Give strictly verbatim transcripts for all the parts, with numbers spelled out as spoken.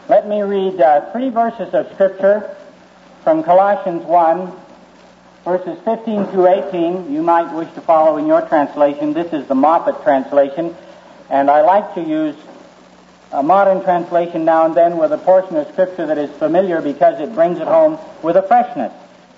Let me read uh, three verses of Scripture from Colossians one, verses fifteen through eighteen. You might wish to follow in your translation. This is the Moffat translation, and I like to use a modern translation now and then with a portion of Scripture that is familiar because it brings it home with a freshness.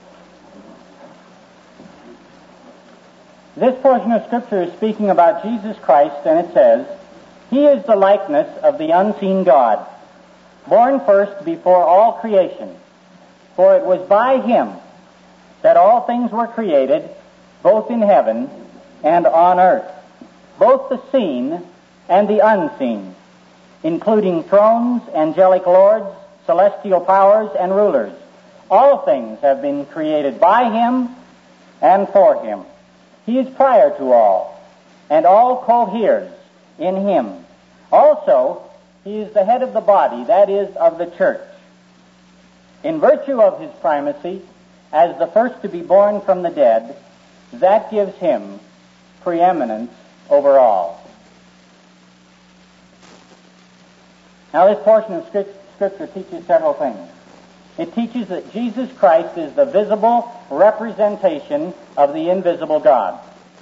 This portion of Scripture is speaking about Jesus Christ, and it says, "He is the likeness of the unseen God, born first before all creation. For it was by him that all things were created, both in heaven and on earth, both the seen and the unseen, including thrones, angelic lords, celestial powers, and rulers. All things have been created by him and for him. He is prior to all, and all coheres in him. Also, he is the head of the body, that is, of the church. In virtue of his primacy, as the first to be born from the dead, that gives him preeminence over all." Now, this portion of Scripture teaches several things. It teaches that Jesus Christ is the visible representation of the invisible God.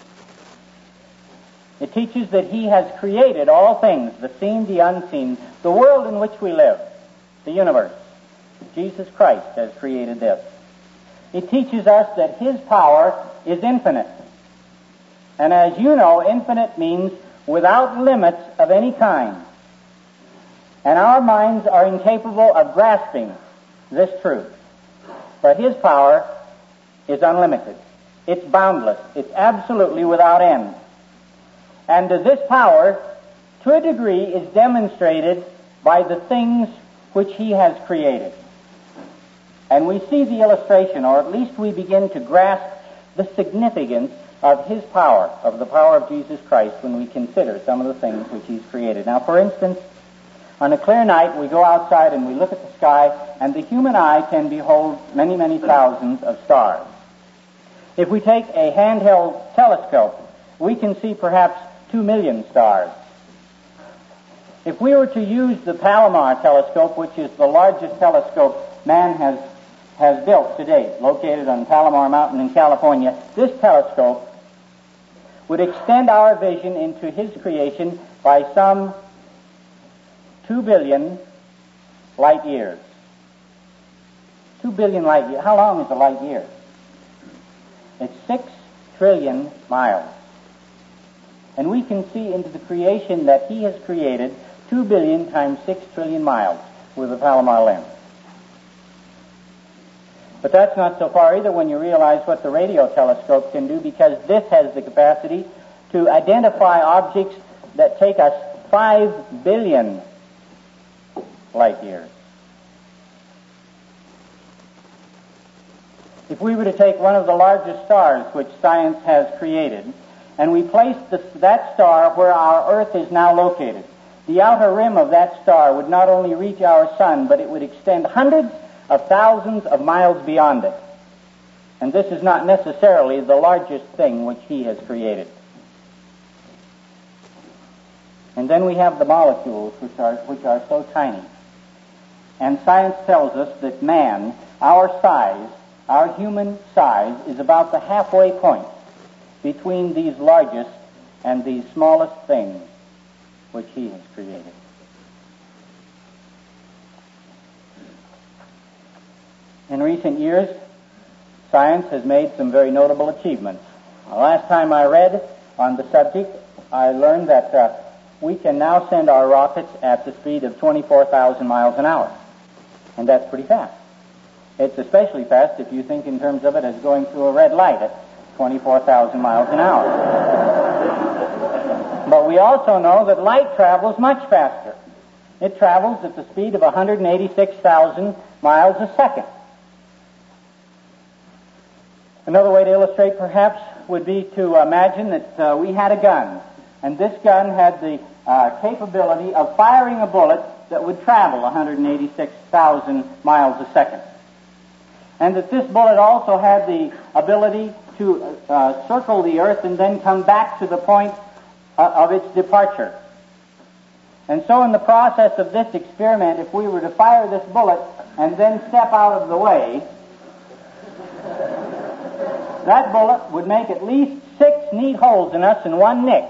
It teaches that he has created all things, the seen, the unseen, the world in which we live, the universe. Jesus Christ has created this. It teaches us that his power is infinite. And as you know, infinite means without limits of any kind. And our minds are incapable of grasping this truth. But his power is unlimited. It's boundless. It's absolutely without end. And this power, to a degree, is demonstrated by the things which he has created. And we see the illustration, or at least we begin to grasp the significance of his power, of the power of Jesus Christ, when we consider some of the things which he's created. Now, for instance, on a clear night, we go outside and we look at the sky, and the human eye can behold many, many thousands of stars. If we take a handheld telescope, we can see perhaps two million stars. If we were to use the Palomar telescope, which is the largest telescope man has, has built to date, located on Palomar Mountain in California, this telescope would extend our vision into his creation by some two billion light years. Two billion light years. How long is a light year? It's six trillion miles. And we can see into the creation that he has created two billion times six trillion miles with the Palomar lens. But that's not so far either when you realize what the radio telescope can do, because this has the capacity to identify objects that take us five billion light years. If we were to take one of the largest stars which science has created, and we place the, that star where our Earth is now located, the outer rim of that star would not only reach our sun, but it would extend hundreds of thousands of miles beyond it. And this is not necessarily the largest thing which he has created. And then we have the molecules, which are, which are so tiny. And science tells us that man, our size, our human size, is about the halfway point between these largest and these smallest things which he has created. In recent years, science has made some very notable achievements. The last time I read on the subject, I learned that uh, we can now send our rockets at the speed of twenty-four thousand miles an hour. And that's pretty fast. It's especially fast if you think in terms of it as going through a red light at twenty-four thousand miles an hour. But we also know that light travels much faster. It travels at the speed of one hundred eighty-six thousand miles a second. Another way to illustrate, perhaps, would be to imagine that uh, we had a gun, and this gun had the uh, capability of firing a bullet that would travel one hundred eighty-six thousand miles a second. And that this bullet also had the ability to uh, circle the earth and then come back to the point uh, of its departure. And so in the process of this experiment, if we were to fire this bullet and then step out of the way, that bullet would make at least six neat holes in us in one nick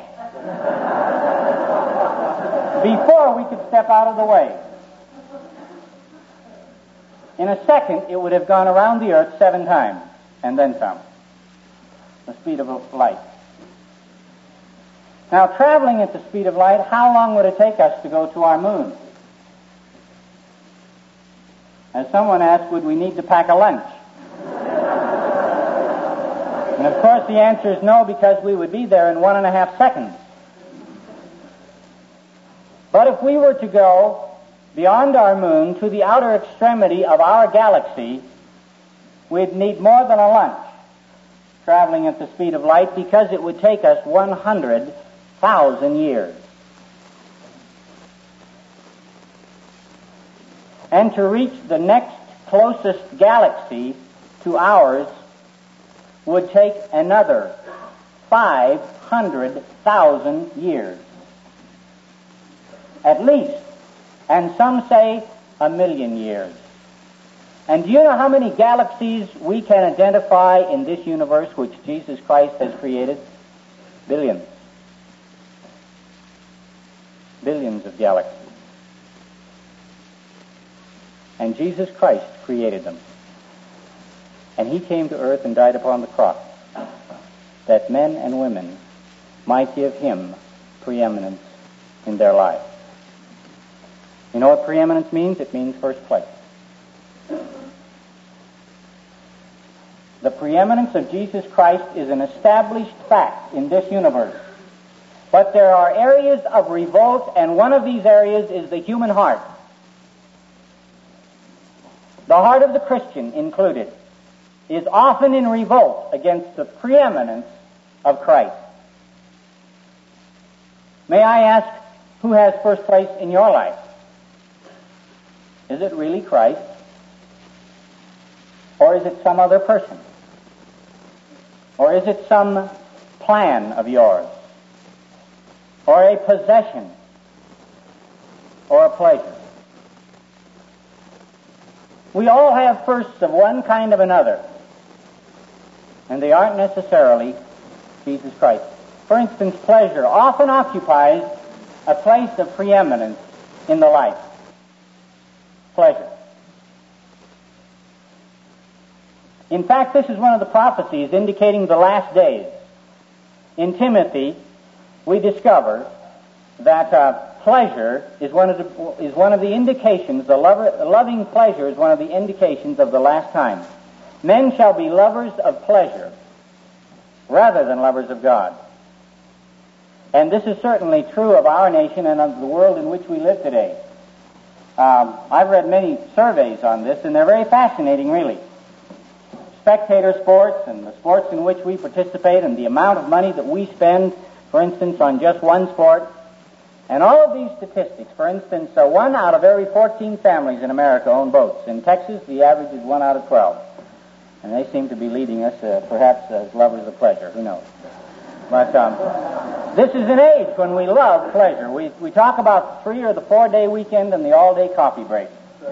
before we could step out of the way. In a second, it would have gone around the earth seven times, and then some. The speed of light. Now, traveling at the speed of light, how long would it take us to go to our moon? As someone asked, would we need to pack a lunch? And of course the answer is no, because we would be there in one and a half seconds. But if we were to go beyond our moon to the outer extremity of our galaxy, we'd need more than a lunch traveling at the speed of light, because it would take us one hundred thousand years. And to reach the next closest galaxy to ours would take another five hundred thousand years. At least. And some say a million years. And do you know how many galaxies we can identify in this universe which Jesus Christ has created? Billions. Billions of galaxies. And Jesus Christ created them. And he came to earth and died upon the cross that men and women might give him preeminence in their lives. You know what preeminence means? It means first place. The preeminence of Jesus Christ is an established fact in this universe. But there are areas of revolt, and one of these areas is the human heart. The heart of the Christian included is often in revolt against the preeminence of Christ. May I ask, who has first place in your life? Is it really Christ? Or is it some other person? Or is it some plan of yours? Or a possession? Or a pleasure? We all have firsts of one kind of another, and they aren't necessarily Jesus Christ. For instance, pleasure often occupies a place of preeminence in the life. Pleasure. In fact, this is one of the prophecies indicating the last days. In Timothy, we discover that uh, pleasure is one of the is one of the indications. The lover, loving pleasure is one of the indications of the last time. Men shall be lovers of pleasure rather than lovers of God. And this is certainly true of our nation and of the world in which we live today. Um, I've read many surveys on this, and they're very fascinating, really. Spectator sports and the sports in which we participate and the amount of money that we spend, for instance, on just one sport. And all of these statistics, for instance, uh, one out of every fourteen families in America own boats. In Texas, the average is one out of twelve. And they seem to be leading us, uh, perhaps, as lovers of pleasure. Who knows? But um, this is an age when we love pleasure. We, we talk about the three or the four-day weekend and the all-day coffee break.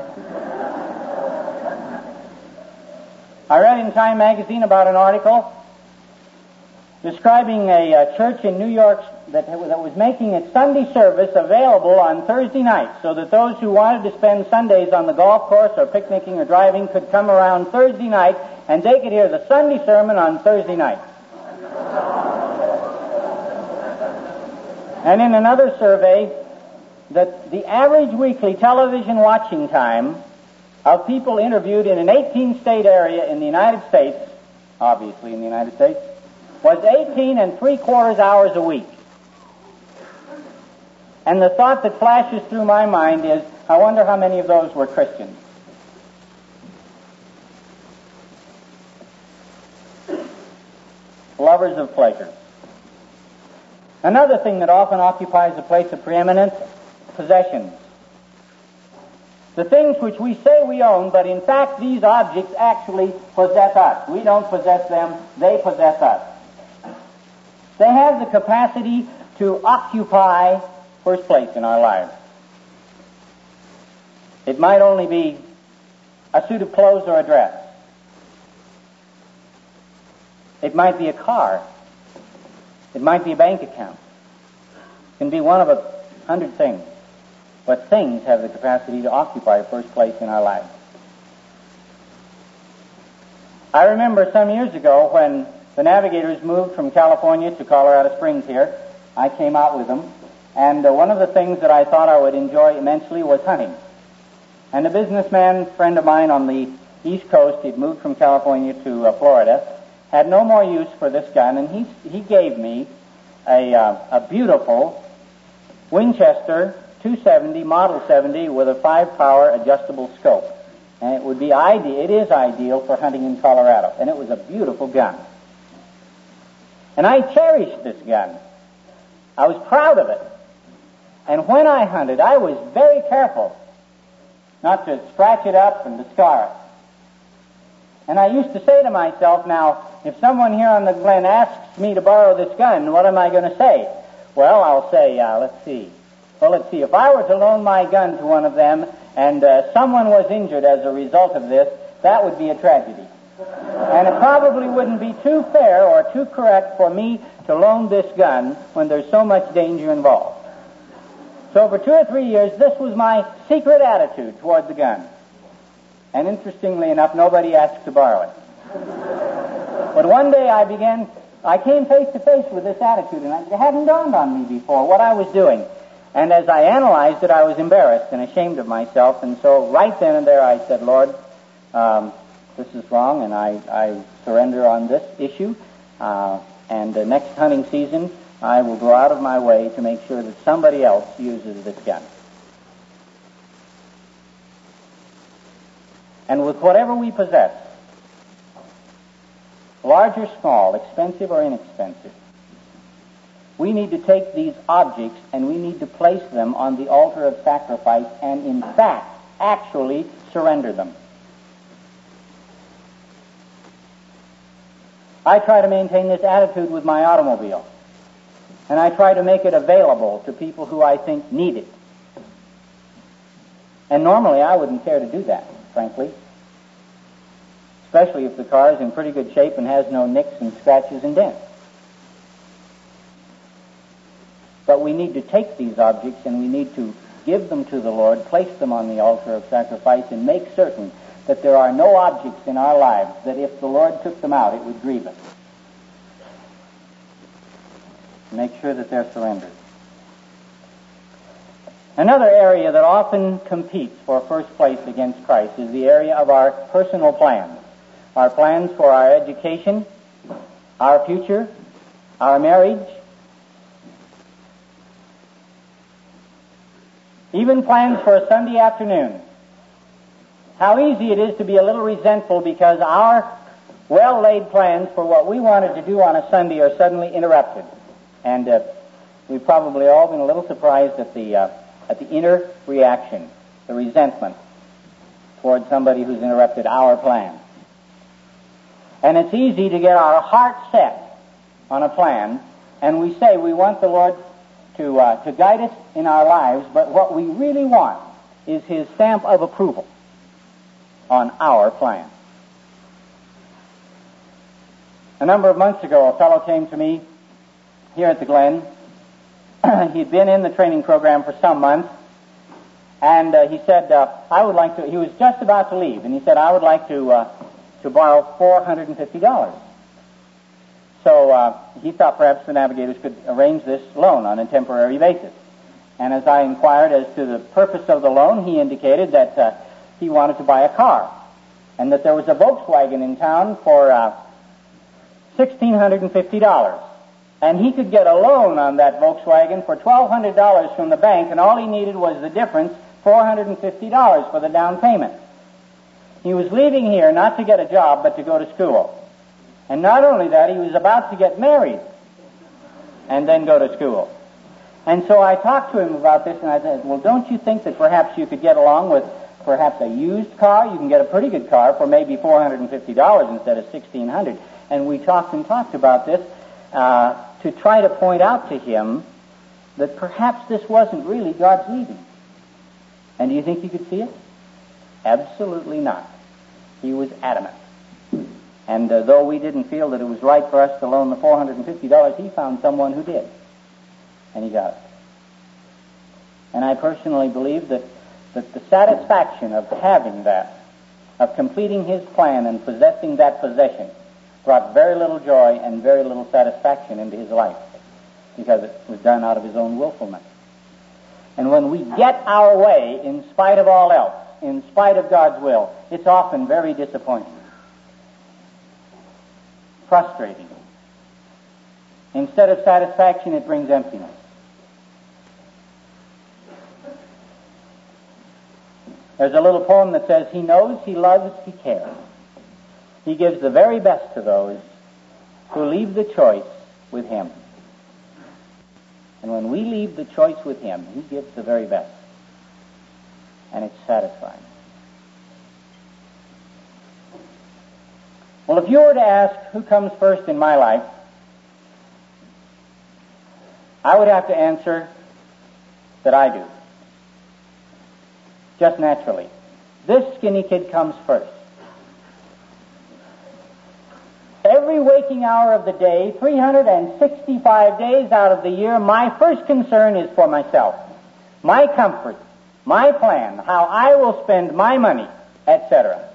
I read in Time magazine about an article describing a, a church in New York that, that was making its Sunday service available on Thursday night, so that those who wanted to spend Sundays on the golf course or picnicking or driving could come around Thursday night and they could hear the Sunday sermon on Thursday night. And in another survey, that the average weekly television watching time of people interviewed in an eighteen-state area in the United States, obviously in the United States, was eighteen and three-quarters hours a week. And the thought that flashes through my mind is, I wonder how many of those were Christians. Lovers of pleasure. Another thing that often occupies a place of preeminence, possessions. The things which we say we own, but in fact these objects actually possess us. We don't possess them, they possess us. They have the capacity to occupy first place in our lives. It might only be a suit of clothes or a dress. It might be a car. It might be a bank account. It can be one of a hundred things. But things have the capacity to occupy first place in our lives. I remember some years ago when the Navigators moved from California to Colorado Springs here, I came out with them, and uh, one of the things that I thought I would enjoy immensely was hunting. And a businessman friend of mine on the East Coast, he'd moved from California to uh, Florida, had no more use for this gun, and he he gave me a uh, a beautiful Winchester two seventy, Model seventy, with a five-power adjustable scope. And it would be ideal, it is ideal for hunting in Colorado. And it was a beautiful gun. And I cherished this gun. I was proud of it. And when I hunted, I was very careful not to scratch it up and to scar it. And I used to say to myself, now, if someone here on the glen asks me to borrow this gun, what am I going to say? Well, I'll say, uh, let's see. Well, let's see. If I were to loan my gun to one of them and uh, someone was injured as a result of this, that would be a tragedy. And it probably wouldn't be too fair or too correct for me to loan this gun when there's so much danger involved. So for two or three years, this was my secret attitude toward the gun. And interestingly enough, nobody asked to borrow it. But one day I began, I came face to face with this attitude, and it hadn't dawned on me before what I was doing. And as I analyzed it, I was embarrassed and ashamed of myself. And so right then and there I said, Lord, um, this is wrong, and I, I surrender on this issue. Uh, and the next hunting season, I will go out of my way to make sure that somebody else uses this gun. And with whatever we possess, large or small, expensive or inexpensive, we need to take these objects and we need to place them on the altar of sacrifice and, in fact, actually surrender them. I try to maintain this attitude with my automobile, and I try to make it available to people who I think need it. And normally I wouldn't care to do that, frankly, especially if the car is in pretty good shape and has no nicks and scratches and dents. But we need to take these objects and we need to give them to the Lord, place them on the altar of sacrifice, and make certain that there are no objects in our lives that if the Lord took them out, it would grieve us. Make sure that they're surrendered. Another area that often competes for first place against Christ is the area of our personal plans. Our plans for our education, our future, our marriage, even plans for a Sunday afternoon. How easy it is to be a little resentful because our well-laid plans for what we wanted to do on a Sunday are suddenly interrupted. And uh, we've probably all been a little surprised at the uh, at the inner reaction, the resentment toward somebody who's interrupted our plans. And it's easy to get our heart set on a plan, and we say we want the Lord to uh, to guide us in our lives, but what we really want is His stamp of approval on our plan. A number of months ago, a fellow came to me here at the Glen. He'd been in the training program for some months, and uh, he said, uh, I would like to, he was just about to leave, and he said, I would like to uh, to borrow four hundred fifty dollars. So uh, he thought perhaps the Navigators could arrange this loan on a temporary basis. And as I inquired as to the purpose of the loan, he indicated that uh, he wanted to buy a car, and that there was a Volkswagen in town for uh, one thousand six hundred fifty dollars. And he could get a loan on that Volkswagen for one thousand two hundred dollars from the bank, and all he needed was the difference, four hundred fifty dollars for the down payment. He was leaving here not to get a job, but to go to school. And not only that, he was about to get married and then go to school. And so I talked to him about this, and I said, well, don't you think that perhaps you could get along with perhaps a used car? You can get a pretty good car for maybe four hundred fifty dollars instead of sixteen hundred dollars. And we talked and talked about this uh, to try to point out to him that perhaps this wasn't really God's leading. And do you think he could see it? Absolutely not. He was adamant. And uh, though we didn't feel that it was right for us to loan the four hundred fifty dollars, he found someone who did. And he got it. And I personally believe that, that the satisfaction of having that, of completing his plan and possessing that possession, brought very little joy and very little satisfaction into his life, because it was done out of his own willfulness. And when we get our way in spite of all else, in spite of God's will, it's often very disappointing, frustrating. Instead of satisfaction, it brings emptiness. There's a little poem that says, he knows, he loves, he cares. He gives the very best to those who leave the choice with him. And when we leave the choice with him, he gives the very best. And it's satisfying. Well, if you were to ask who comes first in my life, I would have to answer that I do. Just naturally. This skinny kid comes first. Every waking hour of the day, three hundred sixty-five days out of the year, my first concern is for myself. My comfort, my plan, how I will spend my money, et cetera.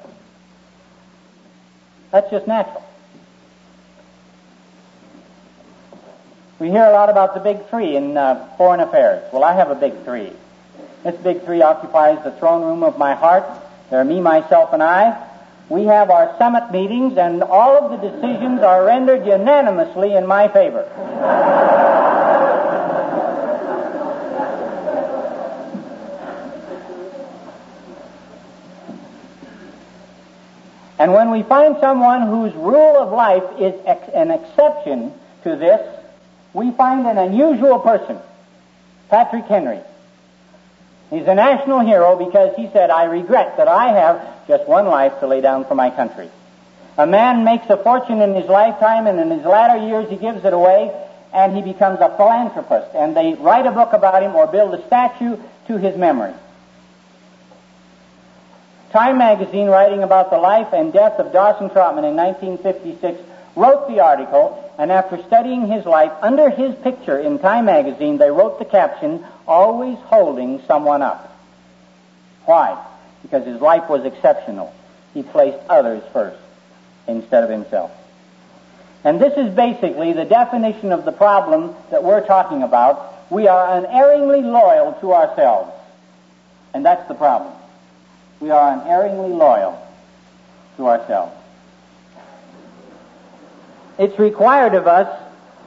That's just natural. We hear a lot about the big three in uh, foreign affairs. Well, I have a big three. This big three occupies the throne room of my heart. There are me, myself, and I. We have our summit meetings, and all of the decisions are rendered unanimously in my favor. And when we find someone whose rule of life is ex- an exception to this, we find an unusual person, Patrick Henry. He's a national hero because he said, I regret that I have just one life to lay down for my country. A man makes a fortune in his lifetime, and in his latter years he gives it away, and he becomes a philanthropist, and they write a book about him or build a statue to his memory. Time magazine, writing about the life and death of Dawson Trotman in nineteen fifty-six, wrote the article, and after studying his life, under his picture in Time magazine, they wrote the caption, always holding someone up. Why? Because his life was exceptional. He placed others first instead of himself. And this is basically the definition of the problem that we're talking about. We are unerringly loyal to ourselves. And that's the problem. We are unerringly loyal to ourselves. It's required of us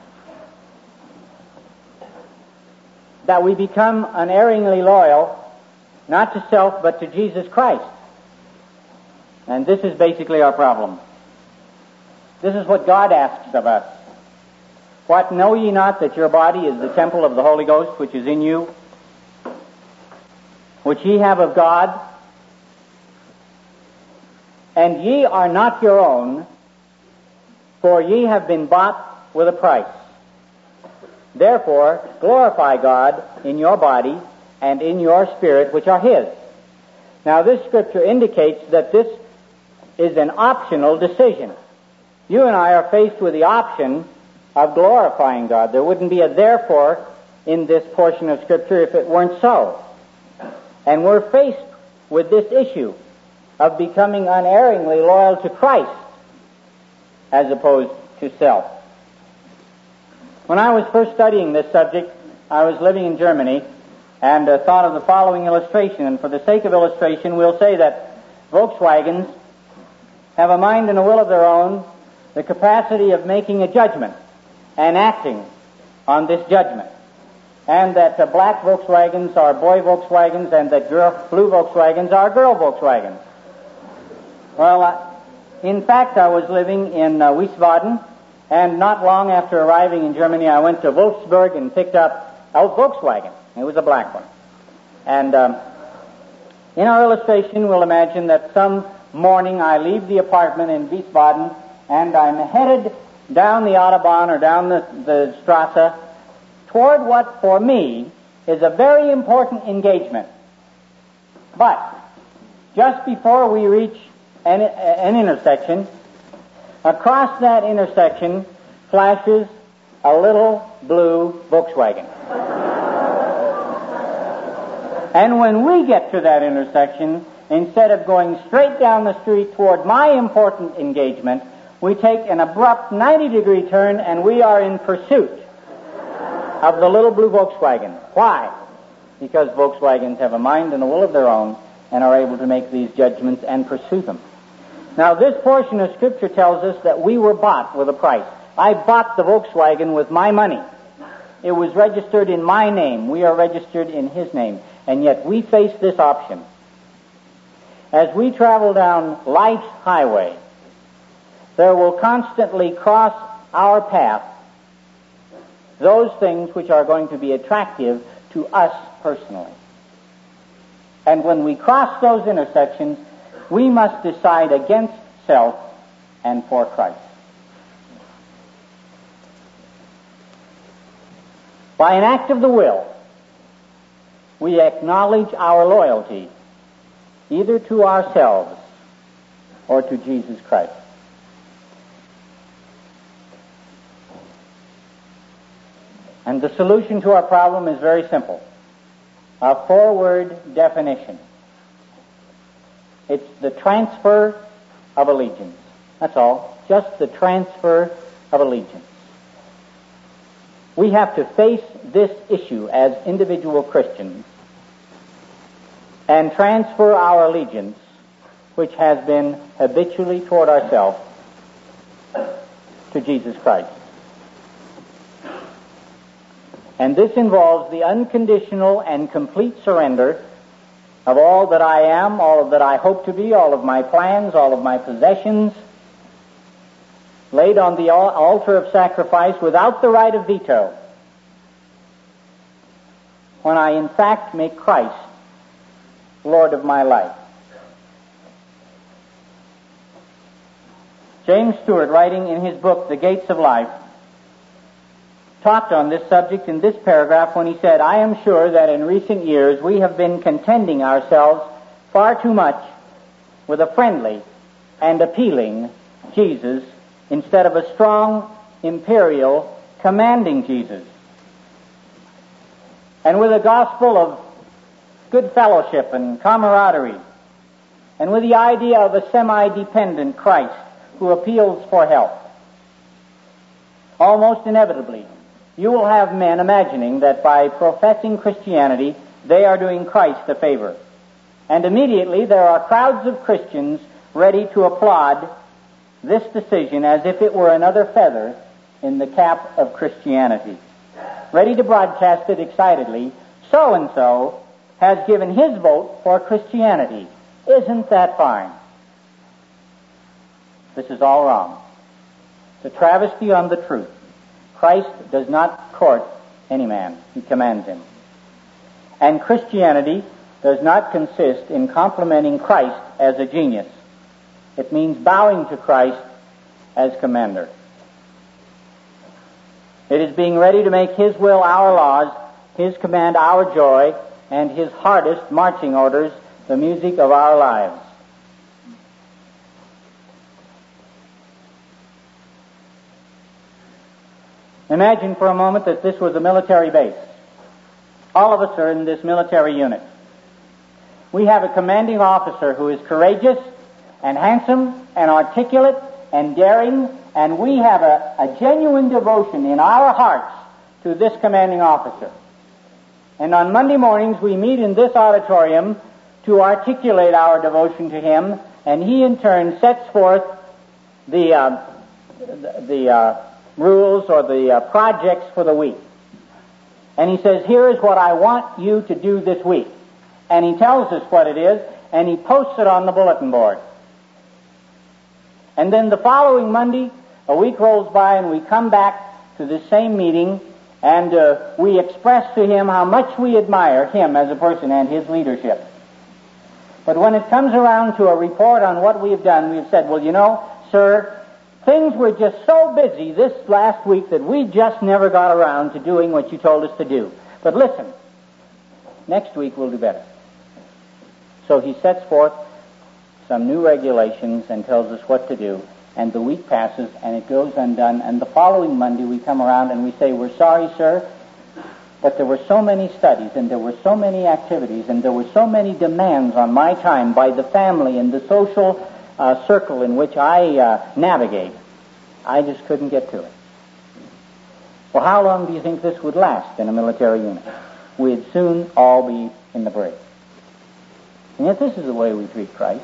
that we become unerringly loyal, not to self, but to Jesus Christ. And this is basically our problem. This is what God asks of us. What, know ye not that your body is the temple of the Holy Ghost, which is in you, which ye have of God, and ye are not your own, for ye have been bought with a price. Therefore, glorify God in your body and in your spirit, which are his. Now, this scripture indicates that this is an optional decision. You and I are faced with the option of glorifying God. There wouldn't be a therefore in this portion of scripture if it weren't so. And we're faced with this issue of becoming unerringly loyal to Christ as opposed to self. When I was first studying this subject, I was living in Germany and uh, thought of the following illustration. And for the sake of illustration, we'll say that Volkswagens have a mind and a will of their own, the capacity of making a judgment and acting on this judgment. And that uh, black Volkswagens are boy Volkswagens, and that girl, blue Volkswagens are girl Volkswagens. Well, uh, in fact, I was living in uh, Wiesbaden, and not long after arriving in Germany, I went to Wolfsburg and picked up a Volkswagen. It was a black one. And um, in our illustration, we'll imagine that some morning I leave the apartment in Wiesbaden, and I'm headed down the Autobahn or down the, the Strasse toward what, for me, is a very important engagement. But just before we reach an, an intersection, across that intersection flashes a little blue Volkswagen. And when we get to that intersection, instead of going straight down the street toward my important engagement, we take an abrupt ninety-degree turn and we are in pursuit of the little blue Volkswagen. Why? Because Volkswagens have a mind and a will of their own and are able to make these judgments and pursue them. Now, this portion of Scripture tells us that we were bought with a price. I bought the Volkswagen with my money. It was registered in my name. We are registered in His name. And yet we face this option. As we travel down life's highway, there will constantly cross our path those things which are going to be attractive to us personally. And when we cross those intersections, we must decide against self and for Christ. By an act of the will, we acknowledge our loyalty either to ourselves or to Jesus Christ. And the solution to our problem is very simple. A four-word definition. It's the transfer of allegiance. That's all. Just the transfer of allegiance. We have to face this issue as individual Christians and transfer our allegiance, which has been habitually toward ourselves, to Jesus Christ. And this involves the unconditional and complete surrender of all that I am, all that I hope to be, all of my plans, all of my possessions, laid on the altar of sacrifice without the right of veto, when I in fact make Christ Lord of my life. James Stewart, writing in his book, The Gates of Life, talked on this subject in this paragraph when he said, I am sure that in recent years we have been contenting ourselves far too much with a friendly and appealing Jesus instead of a strong, imperial, commanding Jesus. And with a gospel of good fellowship and camaraderie, and with the idea of a semi-dependent Christ who appeals for help. Almost inevitably, you will have men imagining that by professing Christianity, they are doing Christ a favor. And immediately there are crowds of Christians ready to applaud this decision as if it were another feather in the cap of Christianity, ready to broadcast it excitedly. So-and-so has given his vote for Christianity. Isn't that fine? This is all wrong. It's a travesty on the truth. Christ does not court any man. He commands him. And Christianity does not consist in complimenting Christ as a genius. It means bowing to Christ as commander. It is being ready to make His will our laws, His command our joy, and His hardest marching orders the music of our lives. Imagine for a moment that this was a military base. All of us are in this military unit. We have a commanding officer who is courageous and handsome and articulate and daring, and we have a, a genuine devotion in our hearts to this commanding officer. And on Monday mornings we meet in this auditorium to articulate our devotion to him, and he in turn sets forth the uh, the, the uh, rules or the uh, projects for the week. And he says, here is what I want you to do this week. And he tells us what it is, and he posts it on the bulletin board. And then the following Monday, a week rolls by, and we come back to this same meeting, and uh, we express to him how much we admire him as a person and his leadership. But when it comes around to a report on what we have done, we have said, well, you know, sir, things were just so busy this last week that we just never got around to doing what you told us to do. But listen, next week we'll do better. So he sets forth some new regulations and tells us what to do, and the week passes and it goes undone, and the following Monday we come around and we say, we're sorry, sir, but there were so many studies and there were so many activities and there were so many demands on my time by the family and the social uh, circle in which I uh, navigate, I just couldn't get to it. Well, how long do you think this would last in a military unit? We'd soon all be in the brig. And yet this is the way we treat Christ.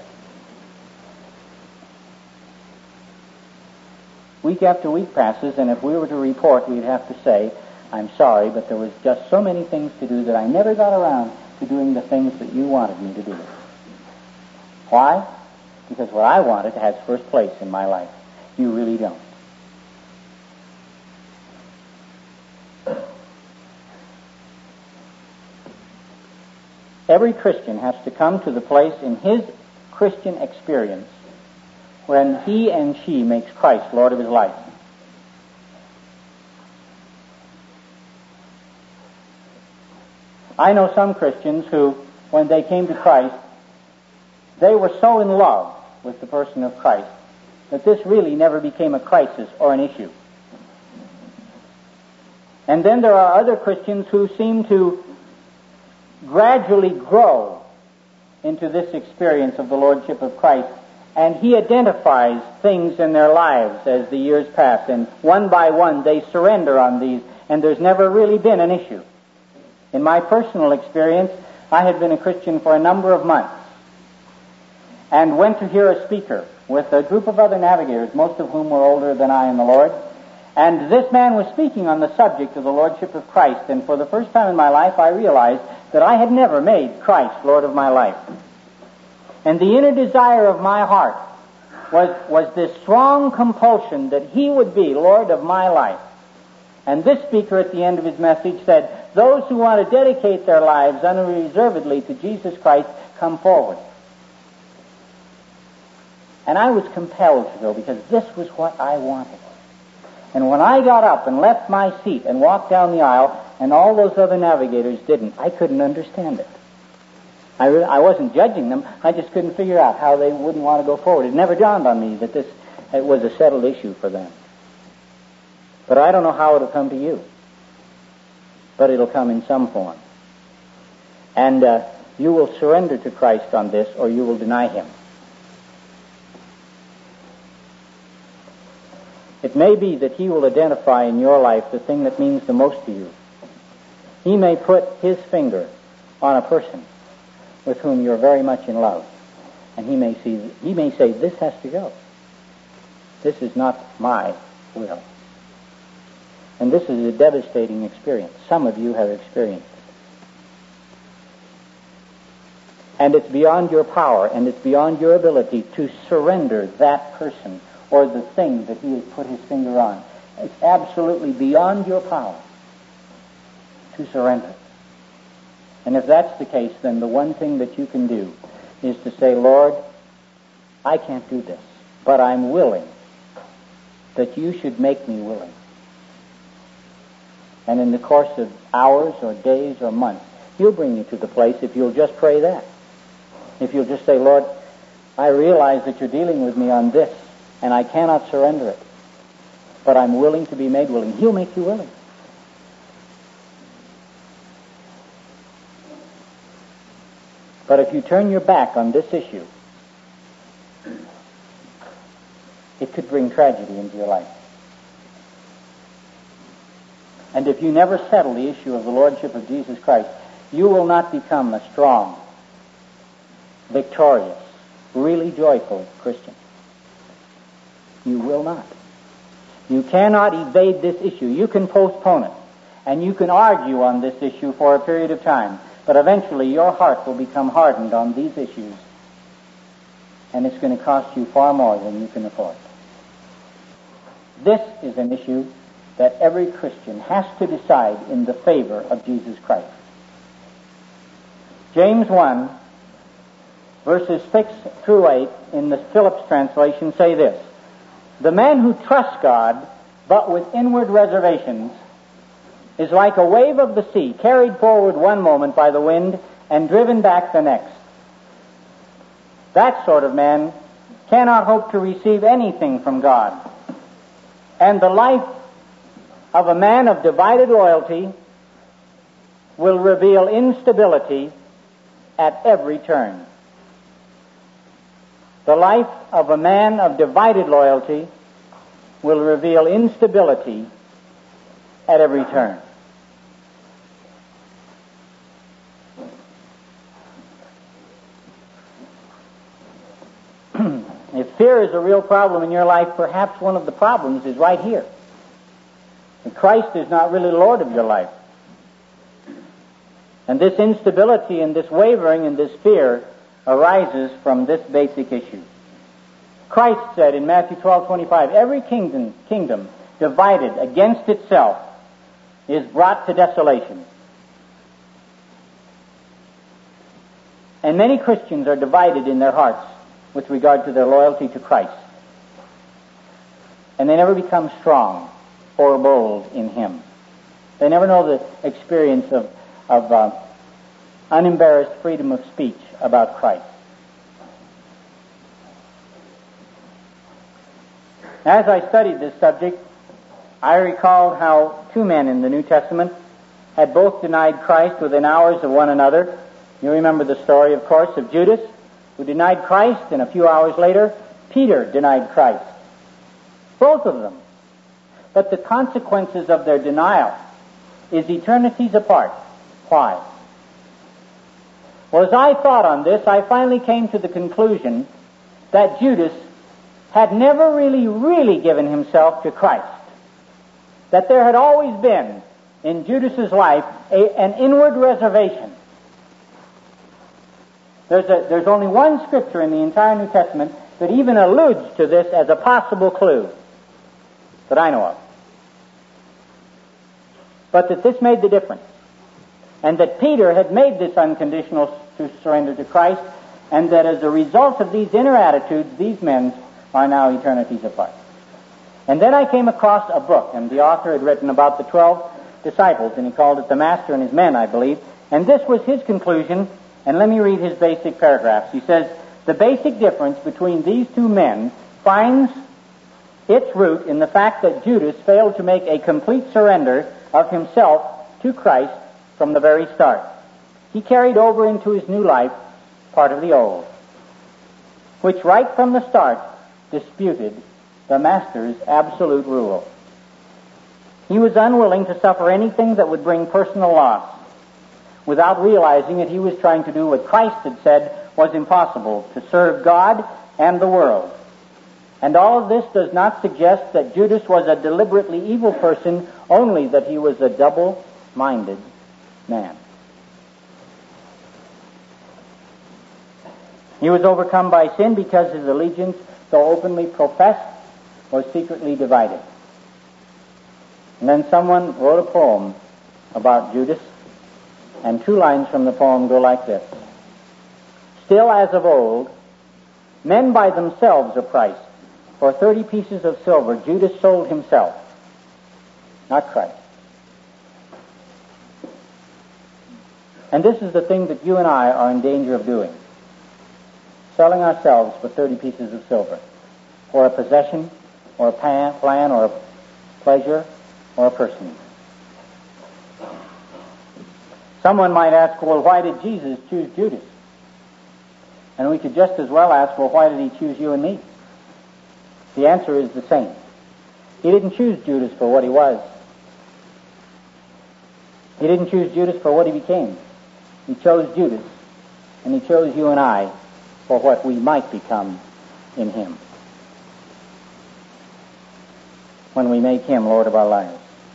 Week after week passes, and if we were to report, we'd have to say, I'm sorry, but there was just so many things to do that I never got around to doing the things that you wanted me to do. Why? Because what I wanted has first place in my life. You really don't. Every Christian has to come to the place in his Christian experience when he and she makes Christ Lord of his life. I know some Christians who, when they came to Christ, they were so in love with the person of Christ that this really never became a crisis or an issue. And then there are other Christians who seem to gradually grow into this experience of the Lordship of Christ, and he identifies things in their lives as the years pass, and one by one they surrender on these, and there's never really been an issue. In my personal experience, I had been a Christian for a number of months and went to hear a speaker with a group of other navigators, most of whom were older than I in the Lord. And this man was speaking on the subject of the Lordship of Christ, and for the first time in my life I realized that I had never made Christ Lord of my life. And the inner desire of my heart was, was this strong compulsion that he would be Lord of my life. And this speaker at the end of his message said, those who want to dedicate their lives unreservedly to Jesus Christ, come forward. And I was compelled to go because this was what I wanted. And when I got up and left my seat and walked down the aisle, and all those other navigators didn't, I couldn't understand it. I, really, I wasn't judging them. I just couldn't figure out how they wouldn't want to go forward. It never dawned on me that this it was a settled issue for them. But I don't know how it'll come to you. But it'll come in some form. And uh, you will surrender to Christ on this, or you will deny him. It may be that he will identify in your life the thing that means the most to you. He may put his finger on a person with whom you're very much in love, and he may see, he may say, this has to go. This is not my will. And this is a devastating experience. Some of you have experienced it. And it's beyond your power, and it's beyond your ability to surrender that person or the thing that he has put his finger on. It's absolutely beyond your power to surrender. And if that's the case, then the one thing that you can do is to say, Lord, I can't do this, but I'm willing that you should make me willing. And in the course of hours or days or months, he'll bring you to the place if you'll just pray that. If you'll just say, Lord, I realize that you're dealing with me on this, and I cannot surrender it, but I'm willing to be made willing. He'll make you willing. But if you turn your back on this issue, it could bring tragedy into your life. And if you never settle the issue of the Lordship of Jesus Christ, you will not become a strong, victorious, really joyful Christian. You will not. You cannot evade this issue. You can postpone it, and you can argue on this issue for a period of time, but eventually your heart will become hardened on these issues, and it's going to cost you far more than you can afford. This is an issue that every Christian has to decide in the favor of Jesus Christ. James one, verses six through eight in the Phillips translation say this: the man who trusts God, but with inward reservations, is like a wave of the sea, carried forward one moment by the wind and driven back the next. That sort of man cannot hope to receive anything from God. And the life of a man of divided loyalty will reveal instability at every turn. The life of a man of divided loyalty will reveal instability at every turn. If fear is a real problem in your life, perhaps one of the problems is right here. And Christ is not really Lord of your life. And this instability and this wavering and this fear arises from this basic issue. Christ said in Matthew twelve twenty-five, every kingdom, kingdom divided against itself is brought to desolation. And many Christians are divided in their hearts with regard to their loyalty to Christ. And they never become strong or bold in Him. They never know the experience of, of uh, unembarrassed freedom of speech about Christ. As I studied this subject, I recalled how two men in the New Testament had both denied Christ within hours of one another. You remember the story, of course, of Judas, who denied Christ, and a few hours later, Peter denied Christ. Both of them. But the consequences of their denial is eternities apart. Why? Well, as I thought on this, I finally came to the conclusion that Judas had never really, really given himself to Christ. That there had always been in Judas's life a, an inward reservation. There's, a, there's only one scripture in the entire New Testament that even alludes to this as a possible clue that I know of. But that this made the difference. And that Peter had made this unconditional surrender to Christ, and that as a result of these inner attitudes, these men are now eternities apart. And then I came across a book, and the author had written about the twelve disciples, and he called it The Master and His Men, I believe. And this was his conclusion, and let me read his basic paragraphs. He says, the basic difference between these two men finds its root in the fact that Judas failed to make a complete surrender of himself to Christ from the very start. He carried over into his new life part of the old, which right from the start disputed the Master's absolute rule. He was unwilling to suffer anything that would bring personal loss, without realizing that he was trying to do what Christ had said was impossible, to serve God and the world. And all of this does not suggest that Judas was a deliberately evil person, only that he was a double-minded man. He was overcome by sin because his allegiance, though openly professed, was secretly divided. And then someone wrote a poem about Judas, and two lines from the poem go like this. Still as of old, men by themselves are priced. For thirty pieces of silver, Judas sold himself, not Christ. And this is the thing that you and I are in danger of doing. Selling ourselves for thirty pieces of silver. For a possession, or a plan, or a pleasure, or a person. Someone might ask, well, why did Jesus choose Judas? And we could just as well ask, well, why did he choose you and me? The answer is the same. He didn't choose Judas for what he was. He didn't choose Judas for what he became. He chose Judas, and he chose you and I for what we might become in him when we make him Lord of our lives.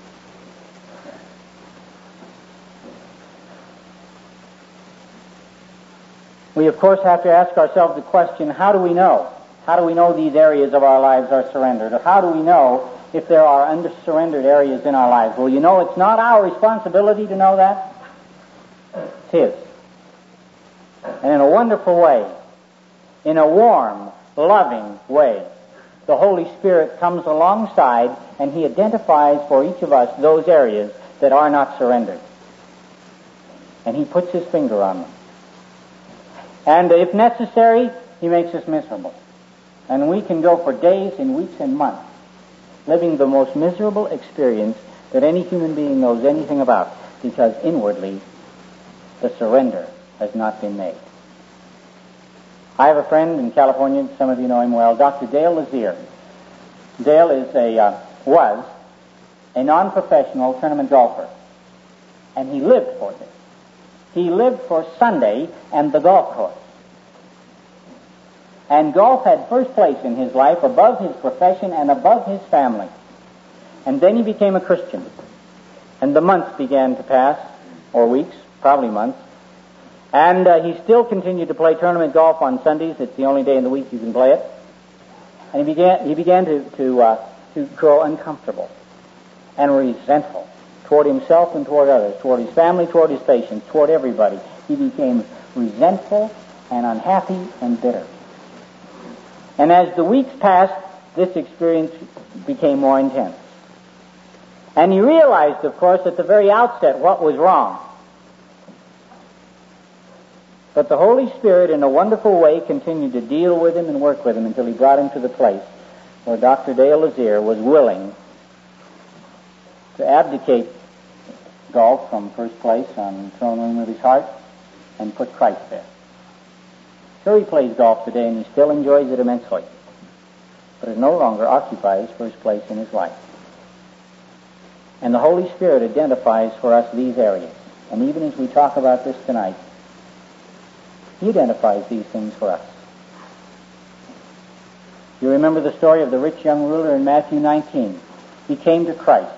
We, of course, have to ask ourselves the question, how do we know? How do we know these areas of our lives are surrendered? Or how do we know if there are under-surrendered areas in our lives? Well, you know, it's not our responsibility to know that. It's his. And in a wonderful way, in a warm, loving way, the Holy Spirit comes alongside and he identifies for each of us those areas that are not surrendered. And he puts his finger on them. And if necessary, he makes us miserable. And we can go for days and weeks and months living the most miserable experience that any human being knows anything about, because inwardly the surrender has not been made. I have a friend in California, some of you know him well, Doctor Dale Lazier. Dale is a, uh, was a non-professional tournament golfer, and he lived for this. He lived for Sunday and the golf course. And golf had first place in his life, above his profession and above his family. And then he became a Christian. And the months began to pass, or weeks, probably months. And uh, he still continued to play tournament golf on Sundays. It's the only day in the week you can play it. And he began, he began to, to, uh, to grow uncomfortable and resentful toward himself and toward others, toward his family, toward his patients, toward everybody. He became resentful and unhappy and bitter. And as the weeks passed, this experience became more intense. And he realized, of course, at the very outset what was wrong. But the Holy Spirit, in a wonderful way, continued to deal with him and work with him until he brought him to the place where Doctor Dale Lazier was willing to abdicate golf from first place on the throne room of his heart and put Christ there. Sure, he plays golf today and he still enjoys it immensely, but it no longer occupies first place in his life. And the Holy Spirit identifies for us these areas. And even as we talk about this tonight, he identifies these things for us. You remember the story of the rich young ruler in Matthew nineteen. He came to Christ.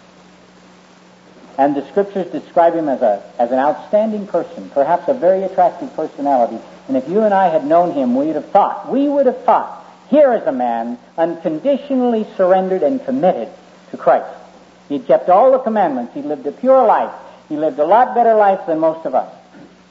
And the Scriptures describe him as a as an outstanding person, perhaps a very attractive personality. And if you and I had known him, we would have thought, we would have thought, here is a man unconditionally surrendered and committed to Christ. He had kept all the commandments. He lived a pure life. He lived a lot better life than most of us.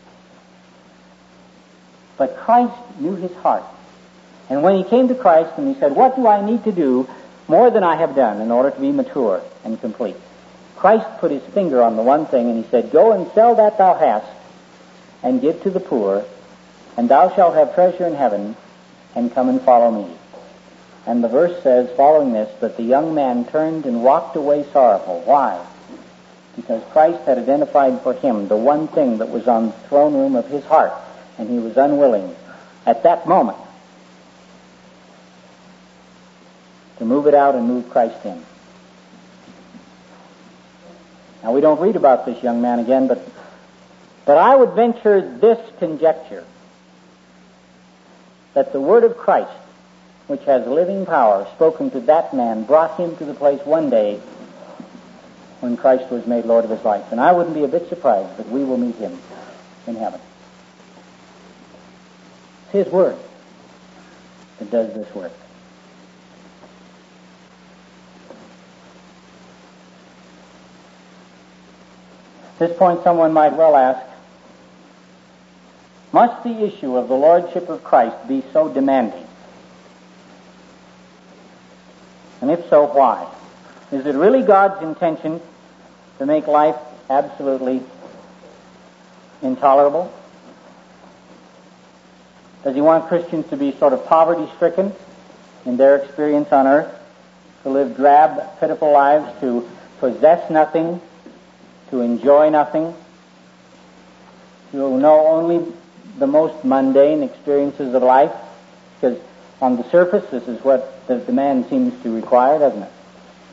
But Christ knew his heart. And when he came to Christ and he said, what do I need to do more than I have done in order to be mature and complete? Christ put his finger on the one thing and he said, go and sell that thou hast and give to the poor, and thou shalt have treasure in heaven, and come and follow me. And the verse says, following this, that the young man turned and walked away sorrowful. Why? Because Christ had identified for him the one thing that was on the throne room of his heart, and he was unwilling at that moment to move it out and move Christ in. Now, we don't read about this young man again, but but I would venture this conjecture, that the word of Christ, which has living power, spoken to that man, brought him to the place one day when Christ was made Lord of his life. And I wouldn't be a bit surprised that we will meet him in heaven. It's his word that does this work. At this point, someone might well ask, must the issue of the Lordship of Christ be so demanding? And if so, why? Is it really God's intention to make life absolutely intolerable? Does he want Christians to be sort of poverty-stricken in their experience on earth, to live drab, pitiful lives, to possess nothing, to enjoy nothing, to know only the most mundane experiences of life? Because on the surface, this is what the, the man seems to require, doesn't it?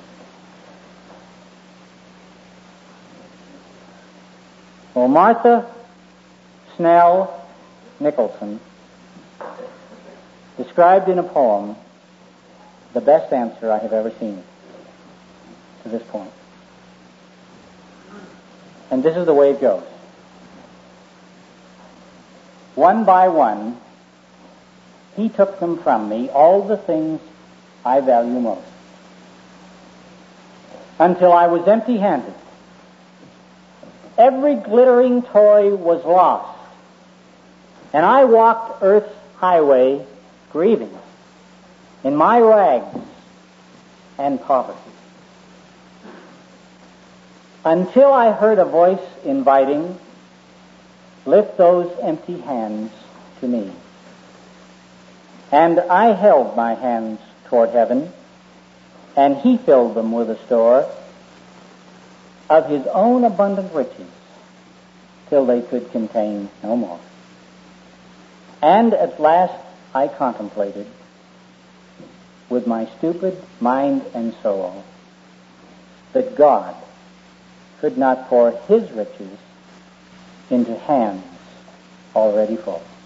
Well, Martha Snell Nicholson described in a poem the best answer I have ever seen to this point. And this is the way it goes. One by one, he took them from me, all the things I value most, until I was empty-handed. Every glittering toy was lost, and I walked earth's highway grieving in my rags and poverty, until I heard a voice inviting, lift those empty hands to me. And I held my hands toward heaven, and he filled them with a store of his own abundant riches, till they could contain no more. And at last I contemplated with my stupid mind and soul that God could not pour his riches into hands already full.